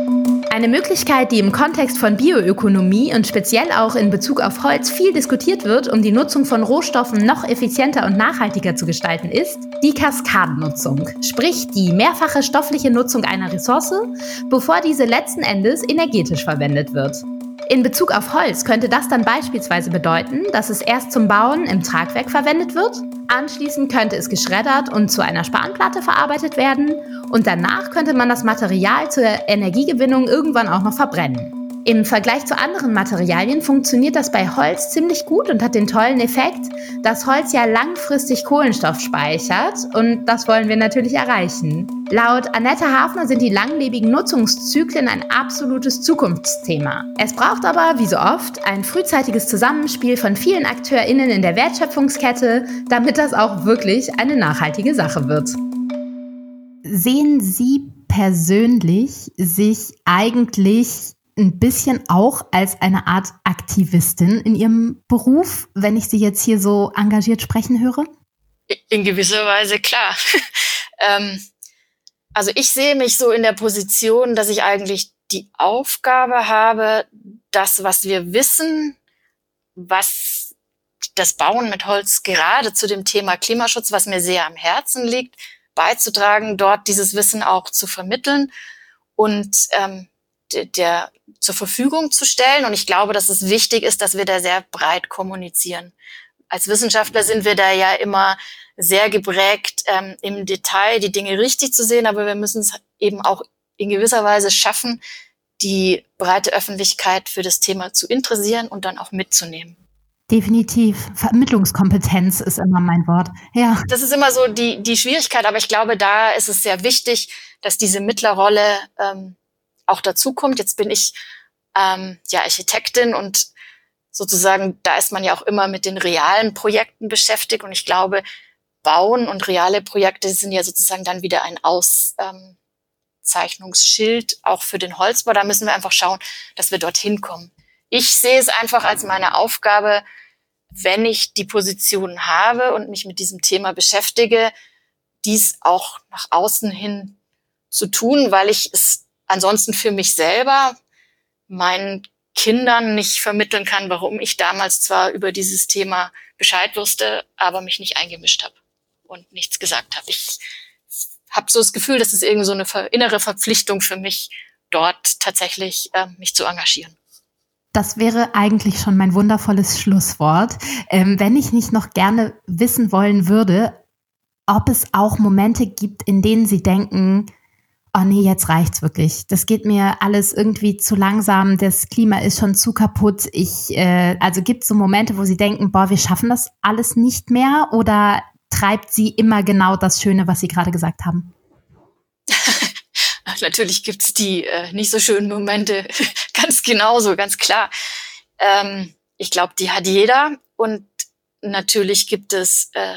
Eine Möglichkeit, die im Kontext von Bioökonomie und speziell auch in Bezug auf Holz viel diskutiert wird, um die Nutzung von Rohstoffen noch effizienter und nachhaltiger zu gestalten, ist die Kaskadennutzung, sprich die mehrfache stoffliche Nutzung einer Ressource, bevor diese letzten Endes energetisch verwendet wird. In Bezug auf Holz könnte das dann beispielsweise bedeuten, dass es erst zum Bauen im Tragwerk verwendet wird, anschließend könnte es geschreddert und zu einer Spanplatte verarbeitet werden und danach könnte man das Material zur Energiegewinnung irgendwann auch noch verbrennen. Im Vergleich zu anderen Materialien funktioniert das bei Holz ziemlich gut und hat den tollen Effekt, dass Holz ja langfristig Kohlenstoff speichert und das wollen wir natürlich erreichen. Laut Annette Hafner sind die langlebigen Nutzungszyklen ein absolutes Zukunftsthema. Es braucht aber, wie so oft, ein frühzeitiges Zusammenspiel von vielen AkteurInnen in der Wertschöpfungskette, damit das auch wirklich eine nachhaltige Sache wird. Sehen Sie persönlich sich eigentlich ein bisschen auch als eine Art Aktivistin in Ihrem Beruf, wenn ich Sie jetzt hier so engagiert sprechen höre? In gewisser Weise, klar. ähm, also ich sehe mich so in der Position, dass ich eigentlich die Aufgabe habe, das, was wir wissen, was das Bauen mit Holz gerade zu dem Thema Klimaschutz, was mir sehr am Herzen liegt, beizutragen, dort dieses Wissen auch zu vermitteln und ähm, der, der zur Verfügung zu stellen. Und ich glaube, dass es wichtig ist, dass wir da sehr breit kommunizieren. Als Wissenschaftler sind wir da ja immer sehr geprägt, ähm, im Detail die Dinge richtig zu sehen, aber wir müssen es eben auch in gewisser Weise schaffen, die breite Öffentlichkeit für das Thema zu interessieren und dann auch mitzunehmen. Definitiv. Vermittlungskompetenz ist immer mein Wort. Ja. Das ist immer so die, die Schwierigkeit, aber ich glaube, da ist es sehr wichtig, dass diese Mittlerrolle ähm, auch dazu kommt. Jetzt bin ich ähm, ja Architektin und sozusagen, da ist man ja auch immer mit den realen Projekten beschäftigt und ich glaube, Bauen und reale Projekte sind ja sozusagen dann wieder ein Auszeichnungsschild auch für den Holzbau. Da müssen wir einfach schauen, dass wir dorthin kommen. Ich sehe es einfach als meine Aufgabe, wenn ich die Position habe und mich mit diesem Thema beschäftige, dies auch nach außen hin zu tun, weil ich es ansonsten für mich selber meinen Kindern nicht vermitteln kann, warum ich damals zwar über dieses Thema Bescheid wusste, aber mich nicht eingemischt habe und nichts gesagt habe. Ich habe so das Gefühl, dass es irgendwie so eine innere Verpflichtung für mich, dort tatsächlich äh, mich zu engagieren. Das wäre eigentlich schon mein wundervolles Schlusswort. Ähm, wenn ich nicht noch gerne wissen wollen würde, ob es auch Momente gibt, in denen Sie denken, oh nee, jetzt reicht's wirklich. Das geht mir alles irgendwie zu langsam, das Klima ist schon zu kaputt. Ich, äh, also gibt es so Momente, wo Sie denken, boah, wir schaffen das alles nicht mehr, oder treibt Sie immer genau das Schöne, was Sie gerade gesagt haben? Natürlich gibt's die äh, nicht so schönen Momente, ganz genauso, ganz klar. Ähm, ich glaube, die hat jeder und natürlich gibt es äh,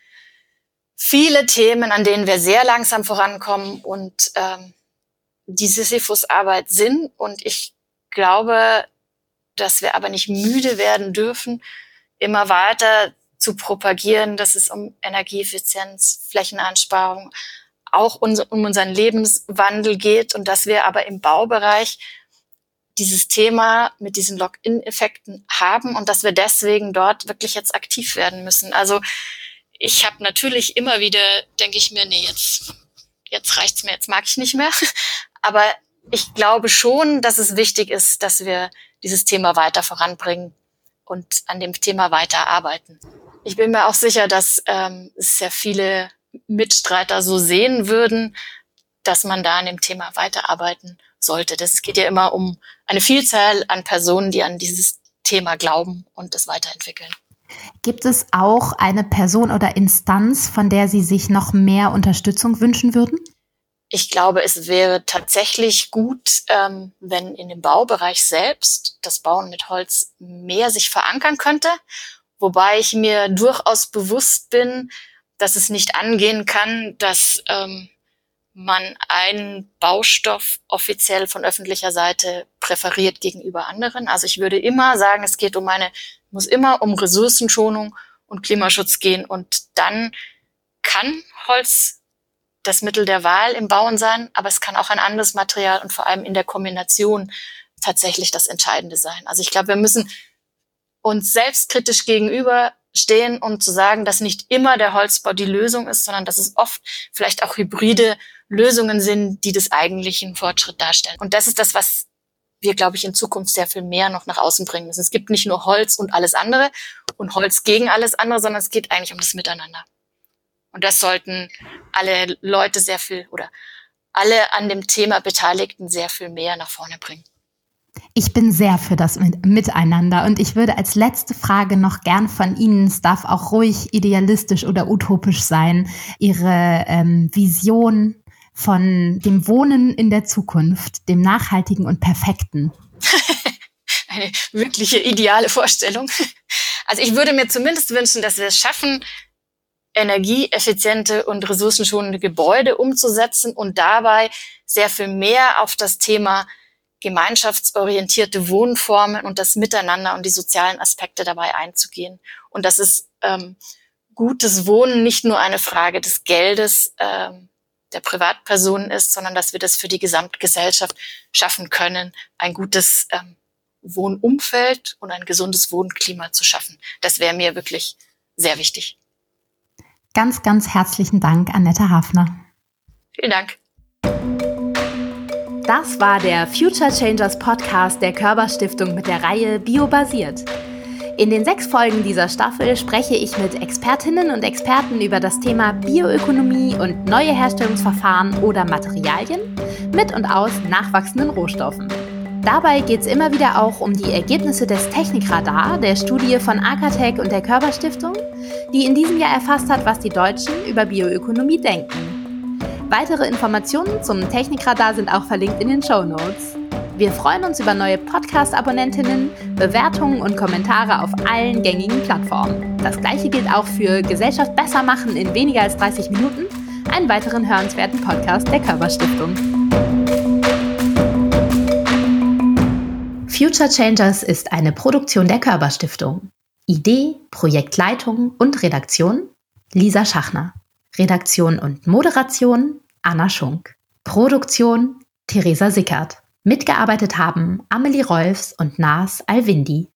viele Themen, an denen wir sehr langsam vorankommen und ähm, die Sisyphus-Arbeit sind. Und ich glaube, dass wir aber nicht müde werden dürfen, immer weiter zu propagieren, dass es um Energieeffizienz, Flächenansparung, auch um unseren Lebenswandel geht und dass wir aber im Baubereich dieses Thema mit diesen Lock-in-Effekten haben und dass wir deswegen dort wirklich jetzt aktiv werden müssen. Also ich habe natürlich immer wieder, denke ich mir, nee, jetzt, jetzt reicht's mir, jetzt mag ich nicht mehr. Aber ich glaube schon, dass es wichtig ist, dass wir dieses Thema weiter voranbringen und an dem Thema weiter arbeiten. Ich bin mir auch sicher, dass ähm, es sehr viele Mitstreiter so sehen würden, dass man da an dem Thema weiterarbeiten sollte. Das geht ja immer um eine Vielzahl an Personen, die an dieses Thema glauben und es weiterentwickeln. Gibt es auch eine Person oder Instanz, von der Sie sich noch mehr Unterstützung wünschen würden? Ich glaube, es wäre tatsächlich gut, ähm, wenn in dem Baubereich selbst das Bauen mit Holz mehr sich verankern könnte. Wobei ich mir durchaus bewusst bin, dass es nicht angehen kann, dass ähm, man einen Baustoff offiziell von öffentlicher Seite präferiert gegenüber anderen. Also ich würde immer sagen, es geht um eine, muss immer um Ressourcenschonung und Klimaschutz gehen. Und dann kann Holz das Mittel der Wahl im Bauen sein, aber es kann auch ein anderes Material und vor allem in der Kombination tatsächlich das Entscheidende sein. Also ich glaube, wir müssen uns selbstkritisch gegenüberstehen, um zu sagen, dass nicht immer der Holzbau die Lösung ist, sondern dass es oft vielleicht auch hybride Lösungen sind, die des eigentlichen Fortschritt darstellen. Und das ist das, was wir, glaube ich, in Zukunft sehr viel mehr noch nach außen bringen müssen. Es gibt nicht nur Holz und alles andere und Holz gegen alles andere, sondern es geht eigentlich um das Miteinander. Und das sollten alle Leute sehr viel oder alle an dem Thema Beteiligten sehr viel mehr nach vorne bringen. Ich bin sehr für das Miteinander und ich würde als letzte Frage noch gern von Ihnen, es darf auch ruhig idealistisch oder utopisch sein, Ihre ähm, Vision von dem Wohnen in der Zukunft, dem Nachhaltigen und Perfekten. Eine wirkliche ideale Vorstellung. Also ich würde mir zumindest wünschen, dass wir es schaffen, energieeffiziente und ressourcenschonende Gebäude umzusetzen und dabei sehr viel mehr auf das Thema gemeinschaftsorientierte Wohnformen und das Miteinander und die sozialen Aspekte dabei einzugehen. Und dass es ähm, gutes Wohnen nicht nur eine Frage des Geldes ähm, der Privatpersonen ist, sondern dass wir das für die Gesamtgesellschaft schaffen können, ein gutes ähm, Wohnumfeld und ein gesundes Wohnklima zu schaffen. Das wäre mir wirklich sehr wichtig. Ganz, ganz herzlichen Dank, Annette Hafner. Vielen Dank. Das war der Future Changers Podcast der Körber Stiftung mit der Reihe Biobasiert. In den sechs Folgen dieser Staffel spreche ich mit Expertinnen und Experten über das Thema Bioökonomie und neue Herstellungsverfahren oder Materialien mit und aus nachwachsenden Rohstoffen. Dabei geht es immer wieder auch um die Ergebnisse des Technikradar, der Studie von Akatech und der Körber Stiftung, die in diesem Jahr erfasst hat, was die Deutschen über Bioökonomie denken. Weitere Informationen zum Technikradar sind auch verlinkt in den Shownotes. Wir freuen uns über neue Podcast-Abonnentinnen, Bewertungen und Kommentare auf allen gängigen Plattformen. Das gleiche gilt auch für Gesellschaft besser machen in weniger als dreißig Minuten, einen weiteren hörenswerten Podcast der Körber Stiftung. Future Changers ist eine Produktion der Körber Stiftung. Idee, Projektleitung und Redaktion Lisa Schachner. Redaktion und Moderation Anna Schunk. Produktion Theresa Sickert. Mitgearbeitet haben Amelie Rolfs und Nas Alwindi.